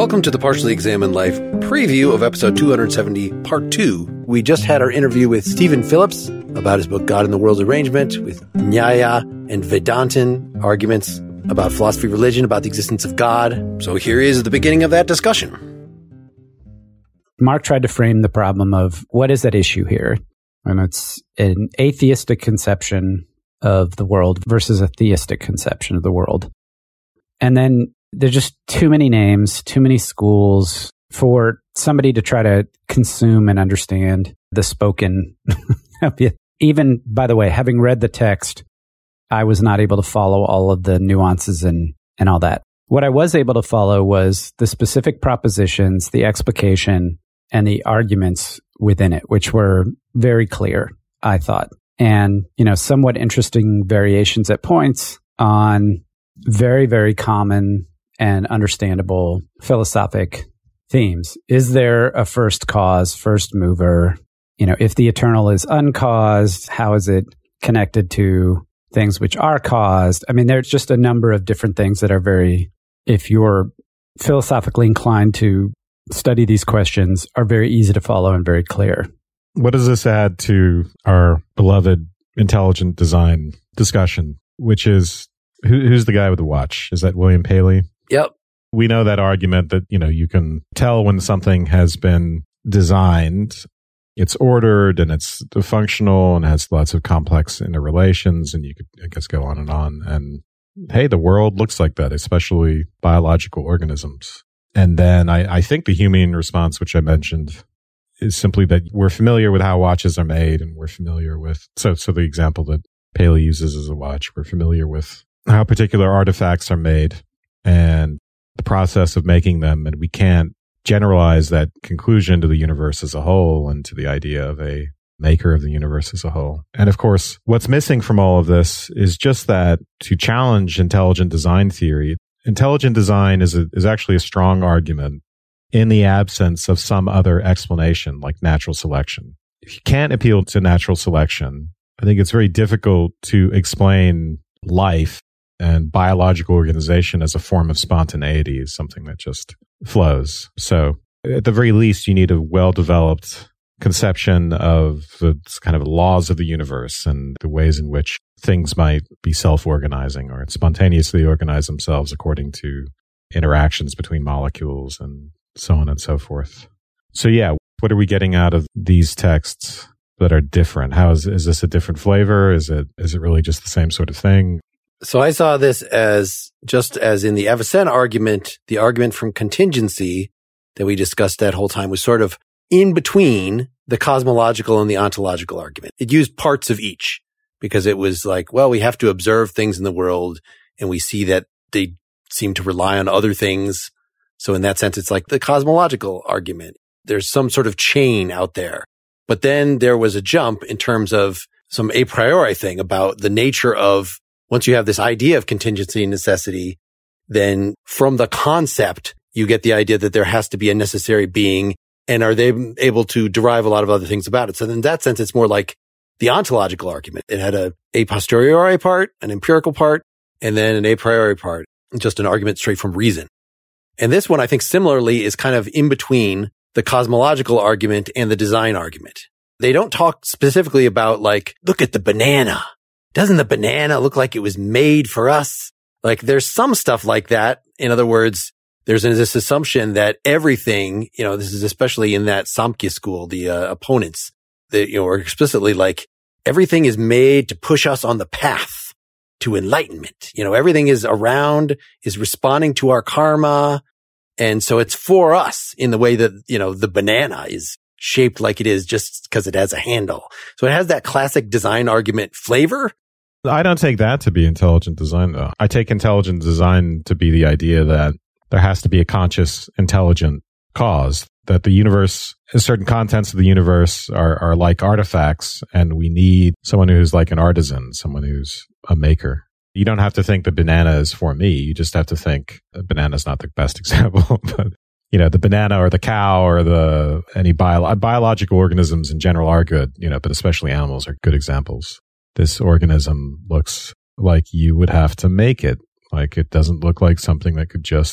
Welcome to the Partially Examined Life preview of episode 270, part 2. We just had our interview with Stephen Phillips about his book, God and the World's Arrangement, with Nyaya and Vedantin arguments about philosophy, religion, about the existence of God. So here is the beginning of that discussion. Mark tried to frame the problem of what is at issue here. And it's an atheistic conception of the world versus a theistic conception of the world. And then there's just too many names, too many schools for somebody to try to consume and understand the spoken. Even, by the way, having read the text, I was not able to follow all of the nuances and all that. What I was able to follow was the specific propositions, the explication, and the arguments within it, which were very clear, I thought. And, somewhat interesting variations at points on very, very common and understandable philosophic themes. Is there a first cause, first mover? If the eternal is uncaused, how is it connected to things which are caused? I mean, there's just a number of different things that are very, if you're philosophically inclined to study these questions, are very easy to follow and very clear. What does this add to our beloved intelligent design discussion, which is, who's the guy with the watch? Is that William Paley? Yep. We know that argument that, you can tell when something has been designed, it's ordered and it's functional and has lots of complex interrelations, and you could, I guess, go on. And hey, the world looks like that, especially biological organisms. And then I think the human response, which I mentioned, is simply that we're familiar with how watches are made, and we're familiar with, so the example that Paley uses as a watch, we're familiar with how particular artifacts are made and the process of making them, and we can't generalize that conclusion to the universe as a whole and to the idea of a maker of the universe as a whole. And of course, what's missing from all of this is just that to challenge intelligent design theory. Intelligent design is actually a strong argument in the absence of some other explanation like natural selection. If you can't appeal to natural selection, I think it's very difficult to explain life and biological organization as a form of spontaneity, is something that just flows. So at the very least, you need a well-developed conception of the kind of laws of the universe and the ways in which things might be self-organizing or spontaneously organize themselves according to interactions between molecules and so on and so forth. So yeah, what are we getting out of these texts that are different? How is this a different flavor? Is it really just the same sort of thing? So I saw this as, just as in the Avicenna argument, the argument from contingency that we discussed that whole time was sort of in between the cosmological and the ontological argument. It used parts of each because it was like, well, we have to observe things in the world and we see that they seem to rely on other things. So in that sense, it's like the cosmological argument. There's some sort of chain out there. But then there was a jump in terms of some a priori thing about the nature of, once you have this idea of contingency and necessity, then from the concept, you get the idea that there has to be a necessary being. And are they able to derive a lot of other things about it? So in that sense, it's more like the ontological argument. It had a posteriori part, an empirical part, and then an a priori part, just an argument straight from reason. And this one, I think, similarly is kind of in between the cosmological argument and the design argument. They don't talk specifically about like, look at the banana. Doesn't the banana look like it was made for us? Like there's some stuff like that. In other words, there's this assumption that everything, this is especially in that Samkhya school, the opponents, that, are explicitly like everything is made to push us on the path to enlightenment. Everything is responding to our karma. And so it's for us in the way that, the banana is shaped like it is just because it has a handle. So it has that classic design argument flavor. I don't take that to be intelligent design, though. I take intelligent design to be the idea that there has to be a conscious, intelligent cause, that the universe, certain contents of the universe are like artifacts, and we need someone who's like an artisan, someone who's a maker. You don't have to think the banana is for me. You just have to think the banana is not the best example, but the banana or the cow or any biological organisms in general are good, but especially animals are good examples. This organism looks like you would have to make it. Like it doesn't look like something that could just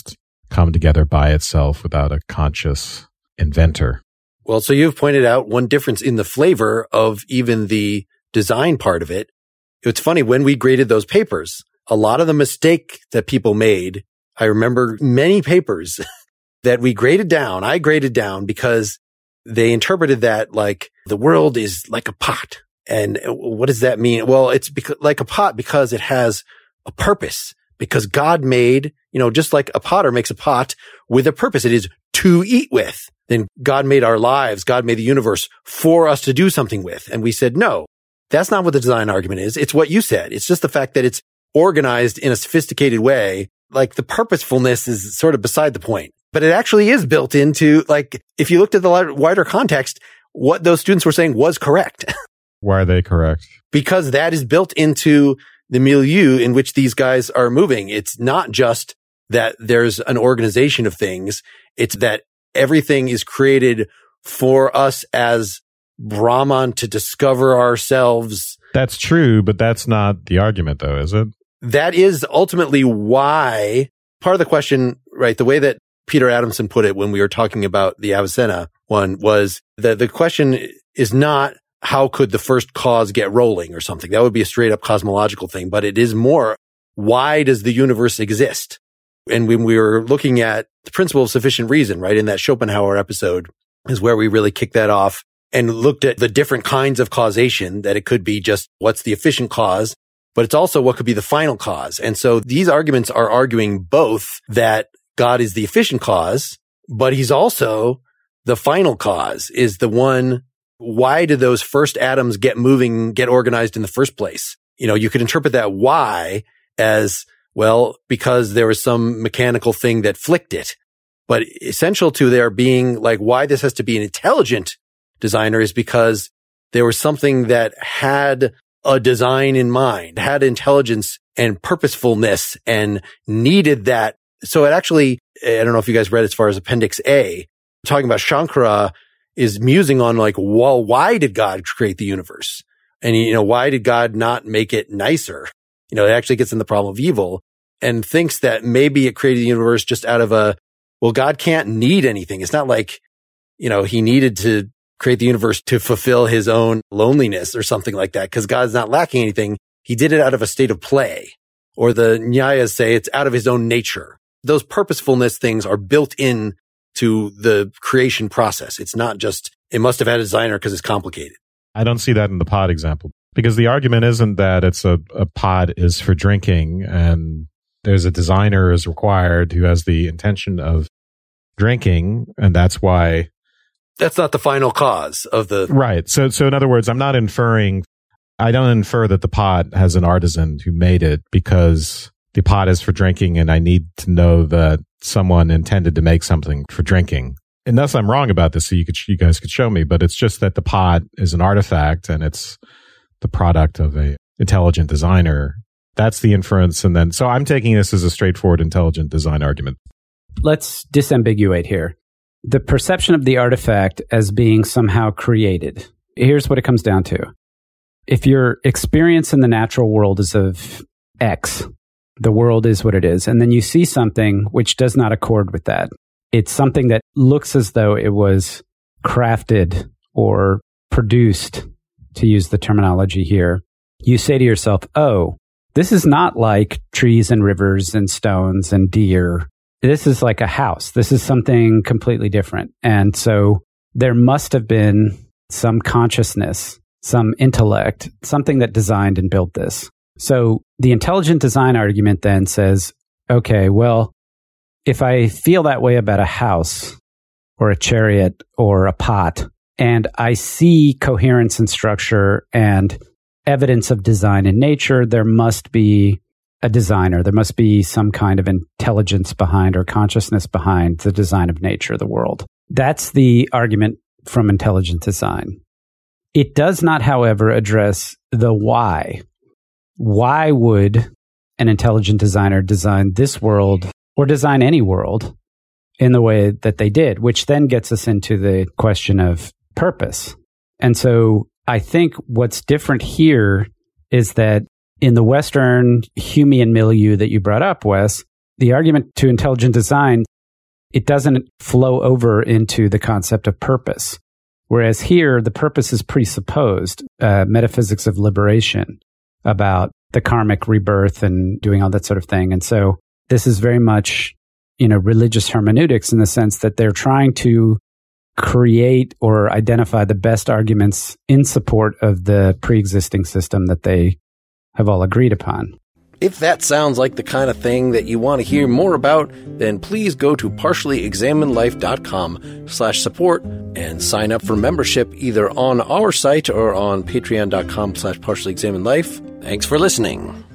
come together by itself without a conscious inventor. Well, so you've pointed out one difference in the flavor of even the design part of it. It's funny, when we graded those papers, a lot of the mistake that people made, I remember many papers that we graded down, I graded down because they interpreted that like the world is like a pot. And what does that mean? Well, it's like a pot because it has a purpose, because God made, just like a potter makes a pot with a purpose. It is to eat with. Then God made our lives. God made the universe for us to do something with. And we said, no, that's not what the design argument is. It's what you said. It's just the fact that it's organized in a sophisticated way. Like the purposefulness is sort of beside the point, but it actually is built into, like, if you looked at the wider context, what those students were saying was correct. Why are they correct? Because that is built into the milieu in which these guys are moving. It's not just that there's an organization of things. It's that everything is created for us as Brahman to discover ourselves. That's true, but that's not the argument though, is it? That is ultimately why part of the question, right? The way that Peter Adamson put it when we were talking about the Avicenna one was that the question is not how could the first cause get rolling or something. That would be a straight up cosmological thing, but it is more, why does the universe exist? And when we were looking at the principle of sufficient reason, right, in that Schopenhauer episode is where we really kicked that off and looked at the different kinds of causation, that it could be just what's the efficient cause, but it's also what could be the final cause. And so these arguments are arguing both that God is the efficient cause, but he's also the final cause, is the one. Why did those first atoms get moving, get organized in the first place? You could interpret that why as, well, because there was some mechanical thing that flicked it. But essential to there being like why this has to be an intelligent designer is because there was something that had a design in mind, had intelligence and purposefulness and needed that. So it actually, I don't know if you guys read as far as Appendix A, talking about Shankara is musing on like, well, why did God create the universe? And, why did God not make it nicer? It actually gets in the problem of evil and thinks that maybe it created the universe just out of well, God can't need anything. It's not like, he needed to create the universe to fulfill his own loneliness or something like that, because God's not lacking anything. He did it out of a state of play. Or the Nyayas say it's out of his own nature. Those purposefulness things are built in to the creation process. It's not just, it must have had a designer because it's complicated. I don't see that in the pot example, because the argument isn't that it's a pot is for drinking and there's a designer is required who has the intention of drinking. And that's why. That's not the final cause of the. Right. So in other words, I don't infer that the pot has an artisan who made it because the pot is for drinking and I need to know that someone intended to make something for drinking. Unless I'm wrong about this, so you guys could show me, but it's just that the pot is an artifact and it's the product of a intelligent designer. That's the inference. And then, so I'm taking this as a straightforward intelligent design argument. Let's disambiguate here. The perception of the artifact as being somehow created. Here's what it comes down to. If your experience in the natural world is of X, the world is what it is. And then you see something which does not accord with that. It's something that looks as though it was crafted or produced, to use the terminology here. You say to yourself, oh, this is not like trees and rivers and stones and deer. This is like a house. This is something completely different. And so there must have been some consciousness, some intellect, something that designed and built this. So the intelligent design argument then says, okay, well, if I feel that way about a house or a chariot or a pot, and I see coherence and structure and evidence of design in nature, there must be a designer. There must be some kind of intelligence behind or consciousness behind the design of nature, the world. That's the argument from intelligent design. It does not, however, address the why. Why would an intelligent designer design this world or design any world in the way that they did, which then gets us into the question of purpose. And so I think what's different here is that in the Western Humean milieu that you brought up, Wes, the argument to intelligent design it doesn't flow over into the concept of purpose. Whereas here, the purpose is presupposed, metaphysics of liberation, about the karmic rebirth and doing all that sort of thing. And so this is very much, religious hermeneutics in the sense that they're trying to create or identify the best arguments in support of the pre-existing system that they have all agreed upon. If that sounds like the kind of thing that you want to hear more about, then please go to partiallyexaminedlife.com/support and sign up for membership either on our site or on patreon.com/partiallyexaminedlife. Thanks for listening.